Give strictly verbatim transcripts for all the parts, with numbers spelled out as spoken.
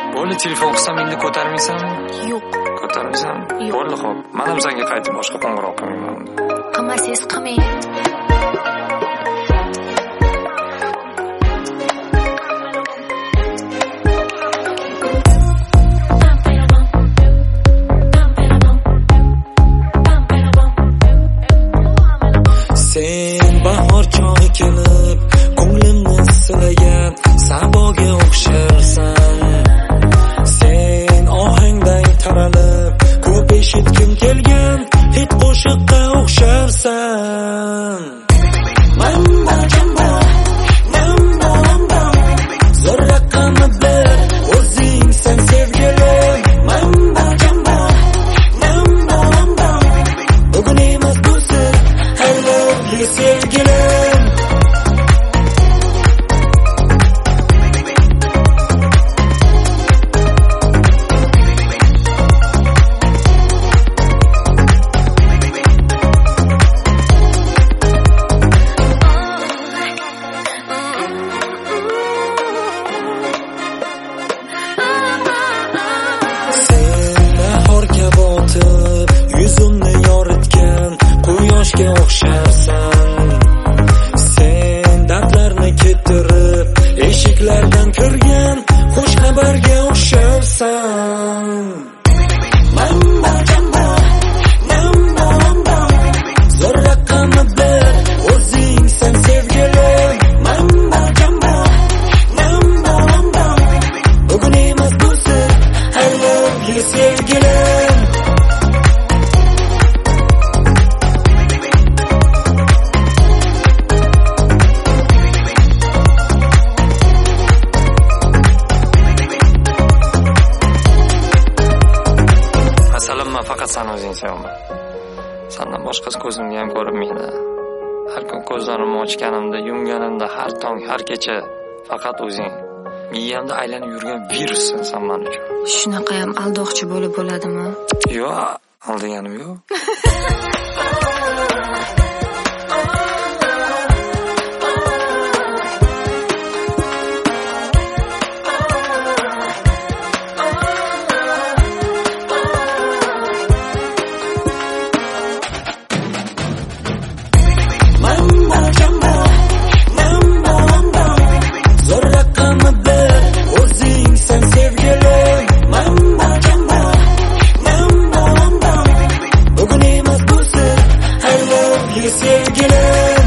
Bo'ldi, telefon qilsam endi ko'tarmaysanmi? Yo'q. Ko'tarmaysanmi? Bo'ldi, xo'p. Men ham senga qaytib boshqa qo'ng'iroq qilmayman. Qilmasangiz qilmang. Sen bahor chog'i kelib, ko'nglimni silagan saboga o'xsharsan. Sen ohangdang taralib, ko'p eshitkim kelgan hit qo'shiqqa o'xsharsan. Mamba jamba, mamba mamba, zo'r raqami bir, o'zing sen sevgilim. Mamba jamba, mamba mamba, bugun emas busiz, I love you sevgilim. Yuzimni yoritgan quyoshga o'xsharsan. Sen dardlarni ketirib, eshiklardan kirgan xush xabarga o'xsharsan. Mamba jamba, mamba mamba, zo'r raqami bir, o'zing sen sevgilim. Mamba jamba, mamba mamba, bugun emas busiz, I love you sevgilim. Masalan, faqat sen o'zing sevaman. Sendan boshqasi ko'zimga ham ko'rinmaydi. Har kun ko'zlarimni ochganimda, yumganimda, har tong, har kecha faqat o'zing. Miyamda aylanib yurgan virussan sen men uchun. Shunaqa ham aldoqchi bo'lib bo'ladimi? Yo'q, aldaganim yo'q. Mamba jamba, mamba mamba, zo'r raqami bir, o'zing sen sevgilim. Mamba jamba, mamba mamba, bugun emas busiz, I love you sevgilim.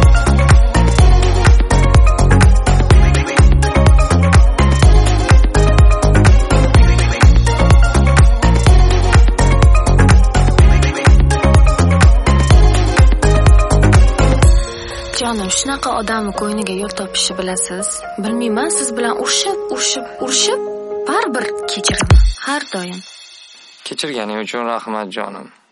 Jonim, shunaqa odamni ko'yniga yo'l topishni bilasiz. Bilmayman, siz bilan urushib, urushib, urushib, baribir kechiraman har doim. Kechirganing uchun rahmat jonim.